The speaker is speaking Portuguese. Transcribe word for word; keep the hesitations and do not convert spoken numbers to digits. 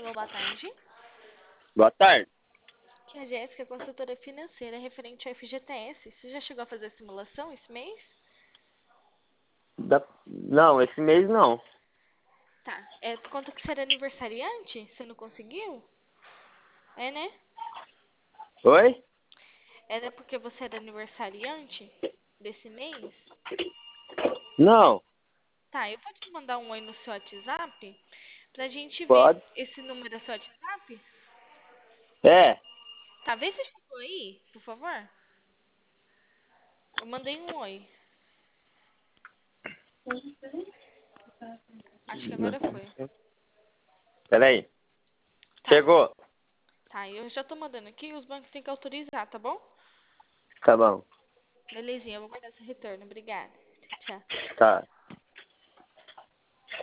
Alô, boa tarde. Boa tarde. Aqui é a Jéssica, consultora financeira referente ao F G T S. Você já chegou a fazer a simulação esse mês? Da... Não, esse mês não. Tá. É por conta que você era aniversariante? Você não conseguiu? É, né? Oi? Era porque você era aniversariante desse mês? Não. Tá, eu vou te mandar um oi no seu WhatsApp pra gente ver. Pode? Esse número é seu WhatsApp? É. Tá, vê se chegou aí, por favor. Eu mandei um oi. Acho que agora foi. Peraí. Tá. Chegou. Tá, eu já tô mandando aqui, os bancos têm que autorizar, tá bom? Tá bom. Belezinha, eu vou guardar esse retorno. Obrigada. Tchau. Tá.